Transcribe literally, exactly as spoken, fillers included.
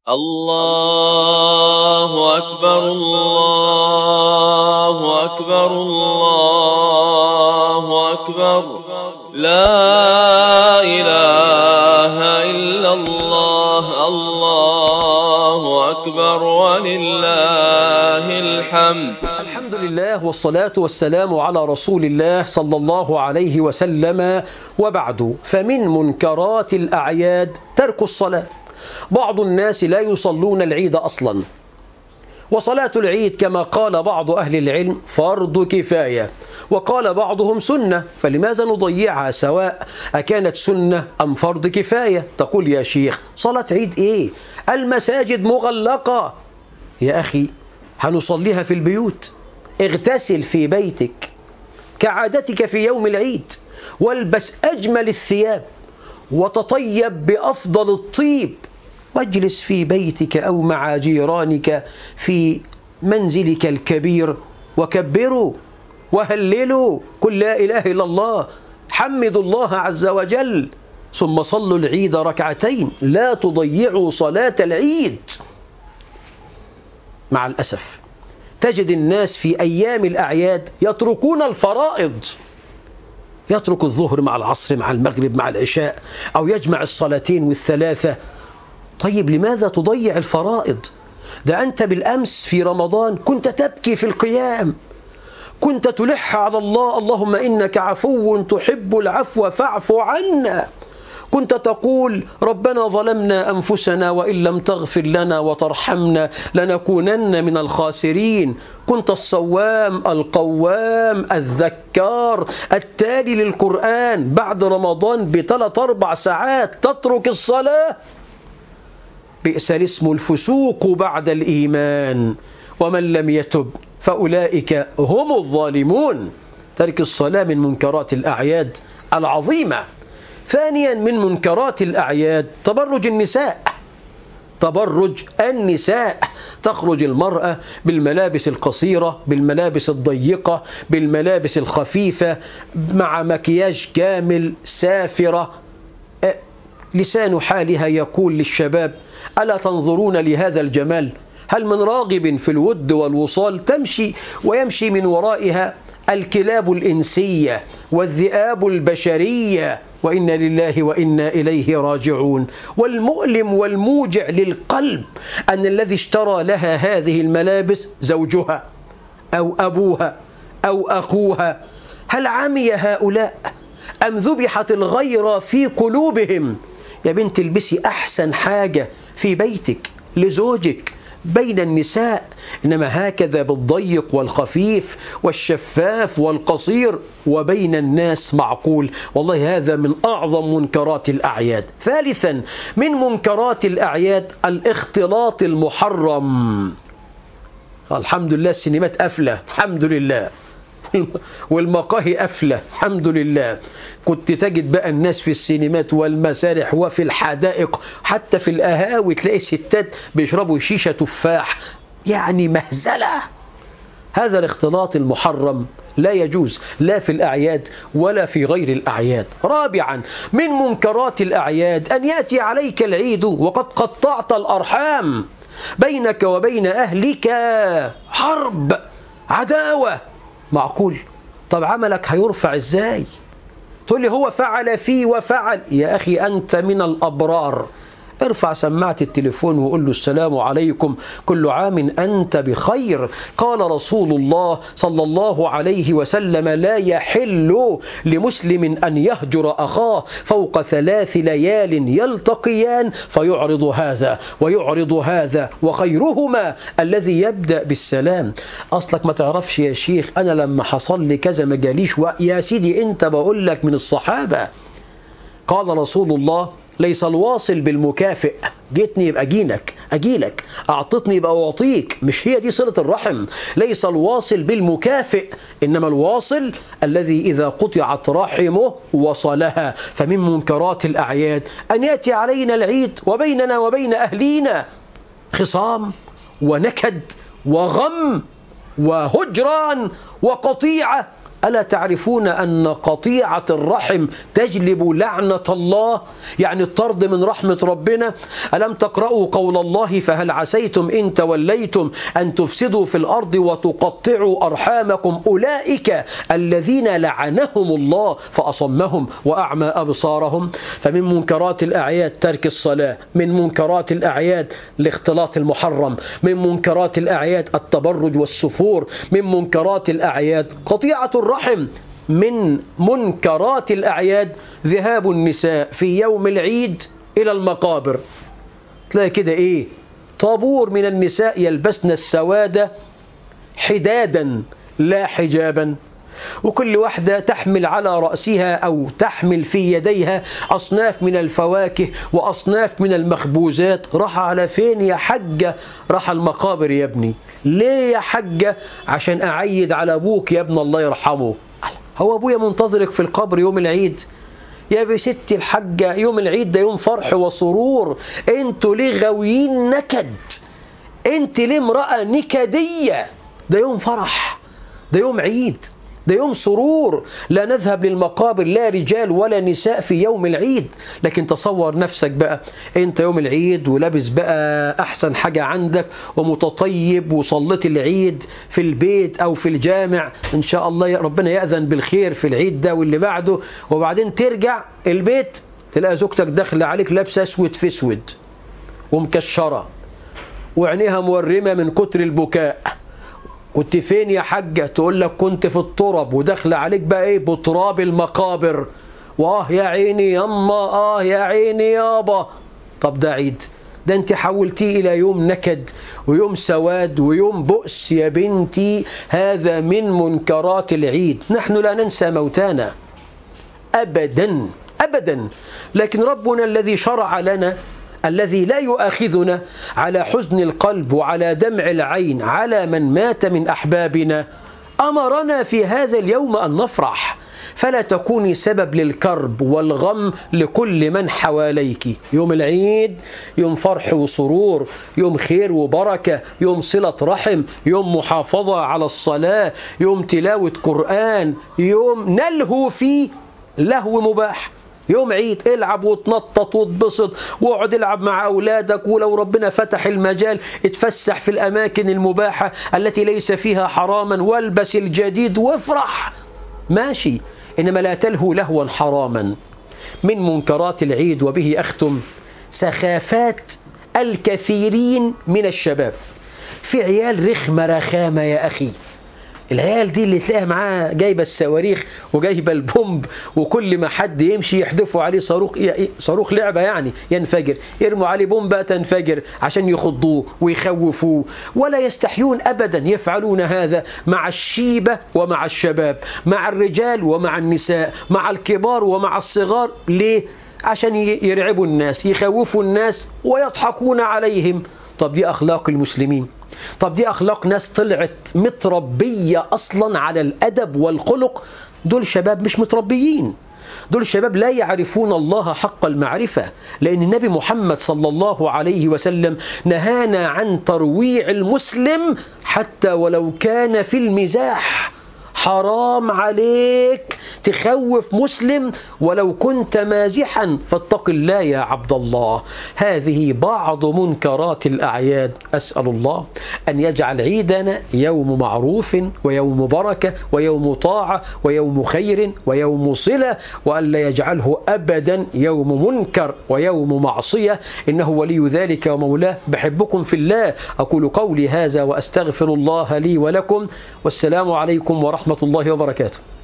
الله أكبر الله أكبر الله أكبر لا إله إلا الله الله أكبر ولله الحمد. الحمد لله والصلاة والسلام على رسول الله صلى الله عليه وسلم، وبعد، فمن منكرات الأعياد ترك الصلاة. بعض الناس لا يصلون العيد أصلا، وصلاة العيد كما قال بعض أهل العلم فرض كفاية، وقال بعضهم سنة، فلماذا نضيعها سواء أكانت سنة أم فرض كفاية؟ تقول يا شيخ صلاة عيد إيه؟ المساجد مغلقة. يا أخي هنصليها في البيوت. اغتسل في بيتك كعادتك في يوم العيد، والبس أجمل الثياب، وتطيب بأفضل الطيب، واجلس في بيتك أو مع جيرانك في منزلك الكبير، وكبروا وهللوا، قل لا إله إلا الله، حمدوا الله عز وجل، ثم صلوا العيد ركعتين. لا تضيعوا صلاة العيد. مع الأسف تجد الناس في أيام الأعياد يتركون الفرائض، يترك الظهر مع العصر مع المغرب مع العشاء، أو يجمع الصلاتين والثلاثة. طيب لماذا تضيع الفرائض؟ ده أنت بالأمس في رمضان كنت تبكي في القيام، كنت تلح على الله اللهم إنك عفو تحب العفو فاعف عنا، كنت تقول ربنا ظلمنا أنفسنا وإن لم تغفر لنا وترحمنا لنكونن من الخاسرين، كنت الصوام القوام الذكار التالي للقرآن. بعد رمضان بثلاث أربع ساعات تترك الصلاة. بئس الاسم الفسوق بعد الإيمان، ومن لم يتب فأولئك هم الظالمون. ترك الصلاة من منكرات الأعياد العظيمة. ثانيا من منكرات الأعياد تبرج النساء. تبرج النساء، تخرج المرأة بالملابس القصيرة، بالملابس الضيقة، بالملابس الخفيفة، مع مكياج كامل، سافرة. لسان حالها يقول للشباب ألا تنظرون لهذا الجمال؟ هل من راغب في الود والوصال؟ تمشي ويمشي من ورائها الكلاب الإنسية والذئاب البشرية، وإنا لله وإنا إليه راجعون. والمؤلم والموجع للقلب أن الذي اشترى لها هذه الملابس زوجها أو أبوها أو أخوها. هل عمي هؤلاء أم ذبحت الغيرة في قلوبهم؟ يا بنت البسي أحسن حاجة في بيتك لزوجك بين النساء، إنما هكذا بالضيق والخفيف والشفاف والقصير وبين الناس معقول. والله هذا من أعظم منكرات الأعياد. ثالثا من منكرات الأعياد الاختلاط المحرم. الحمد لله السينمات قافلة الحمد لله، والمقاهي قافلة الحمد لله. كنت تجد بقى الناس في السينمات والمسارح وفي الحدائق، حتى في القهاوي تلاقي ستات بيشربوا شيشة تفاح، يعني مهزلة. هذا الاختلاط المحرم لا يجوز لا في الأعياد ولا في غير الأعياد. رابعا من منكرات الأعياد أن يأتي عليك العيد وقد قطعت الأرحام بينك وبين أهلك، حرب، عداوة. معقول؟ طب عملك هيرفع ازاي؟ تقول لي هو فعل فيه وفعل. يا أخي أنت من الأبرار، ارفع سماعة التليفون وقول له السلام عليكم، كل عام أنت بخير. قال رسول الله صلى الله عليه وسلم لا يحل لمسلم أن يهجر أخاه فوق ثلاث ليال يلتقيان فيعرض هذا ويعرض هذا، وخيرهما الذي يبدأ بالسلام. أصلك ما تعرفش يا شيخ، أنا لما حصل لي كذا ما جاليش. يا سيدي أنت بقول لك من الصحابة. قال رسول الله ليس الواصل بالمكافئ، جيتني يبقى جينك أجيلك، أعطتني يبقى أعطيك، مش هي دي صلة الرحم. ليس الواصل بالمكافئ، إنما الواصل الذي إذا قطعت رحمه وصلها. فمن منكرات الأعياد أن يأتي علينا العيد وبيننا وبين أهلينا خصام ونكد وغم وهجران وقطيعة. ألا تعرفون أن قطيعة الرحم تجلب لعنة الله؟ يعني الطرد من رحمة ربنا. ألم تقرأوا قول الله فهل عسيتم إن توليتم أن تفسدوا في الأرض وتقطعوا أرحامكم أولئك الذين لعنهم الله فأصمهم وأعمى أبصارهم. فمن منكرات الأعياد ترك الصلاة، من منكرات الأعياد الاختلاط المحرم، من منكرات الأعياد التبرج والسفور، من منكرات الأعياد قطيعة الرحم، من منكرات الأعياد ذهاب النساء في يوم العيد إلى المقابر. تلاقي كده إيه؟ طابور من النساء يلبسن السواد حدادا لا حجابا، وكل واحدة تحمل على رأسها أو تحمل في يديها أصناف من الفواكه وأصناف من المخبوزات. راح على فين يا حجة؟ راح المقابر يا ابني. ليه يا حجة؟ عشان أعيد على أبوك يا ابن الله يرحمه. هو أبويا منتظرك في القبر يوم العيد؟ يا بستي الحجة يوم العيد ده يوم فرح وسرور، انتوا ليه غاويين نكد؟ انت ليه امرأة نكدية؟ ده يوم فرح، ده يوم عيد، ده يوم سرور. لا نذهب للمقابر لا رجال ولا نساء في يوم العيد. لكن تصور نفسك بقى انت يوم العيد ولابس بقى احسن حاجة عندك ومتطيب وصليت العيد في البيت او في الجامع، ان شاء الله ربنا يأذن بالخير في العيد ده واللي بعده، وبعدين ترجع البيت تلاقي زوجتك داخله عليك لابسه اسود في اسود ومكشرة وعينيها مورمة من كتر البكاء. كنت فين يا حجة؟ تقول لك كنت في التراب، وداخله عليك بقى ايه؟ بتراب المقابر. واه يا عيني ياما، اه يا عيني يابا. طب ده عيد؟ ده انت حولتيه الى يوم نكد ويوم سواد ويوم بؤس يا بنتي. هذا من منكرات العيد. نحن لا ننسى موتانا ابدا ابدا، لكن ربنا الذي شرع لنا، الذي لا يؤاخذنا على حزن القلب وعلى دمع العين على من مات من أحبابنا، أمرنا في هذا اليوم أن نفرح. فلا تكوني سبب للكرب والغم لكل من حواليك. يوم العيد يوم فرح وسرور، يوم خير وبركة، يوم صلة رحم، يوم محافظة على الصلاة، يوم تلاوة قرآن، يوم نلهو فيه لهو مباح. يوم عيد العب وتنطط وتبسط واقعد العب مع أولادك، ولو ربنا فتح المجال اتفسح في الأماكن المباحة التي ليس فيها حراما، والبس الجديد وافرح ماشي، إنما لا تلهو لهوا حراما. من منكرات العيد وبه أختم سخافات الكثيرين من الشباب. في عيال رخمة رخامة يا أخي. العيال دي اللي تلاقيها معاه جايبه الصواريخ وجايبه البومب، وكل ما حد يمشي يحدفوا عليه صاروخ، صاروخ لعبه يعني ينفجر، يرموا عليه بومبه تنفجر عشان يخضوه ويخوفوه. ولا يستحيون ابدا، يفعلون هذا مع الشيبه ومع الشباب، مع الرجال ومع النساء، مع الكبار ومع الصغار. ليه؟ عشان يرعبوا الناس، يخوفوا الناس ويضحكون عليهم. طب دي أخلاق المسلمين؟ طب دي أخلاق ناس طلعت متربية أصلا على الأدب والخلق؟ دول شباب مش متربيين، دول شباب لا يعرفون الله حق المعرفة. لأن النبي محمد صلى الله عليه وسلم نهانا عن ترويع المسلم حتى ولو كان في المزاح. حرام عليك تخوف مسلم ولو كنت مازحا، فاتق الله يا عبد الله. هذه بعض منكرات الأعياد. أسأل الله أن يجعل عيدنا يوم معروف ويوم بركة ويوم طاعة ويوم خير ويوم صلة، وأن لا يجعله أبدا يوم منكر ويوم معصية، إنه ولي ذلك ومولاه. بحبكم في الله. أقول قولي هذا وأستغفر الله لي ولكم، والسلام عليكم ورحمة الله وبركاته.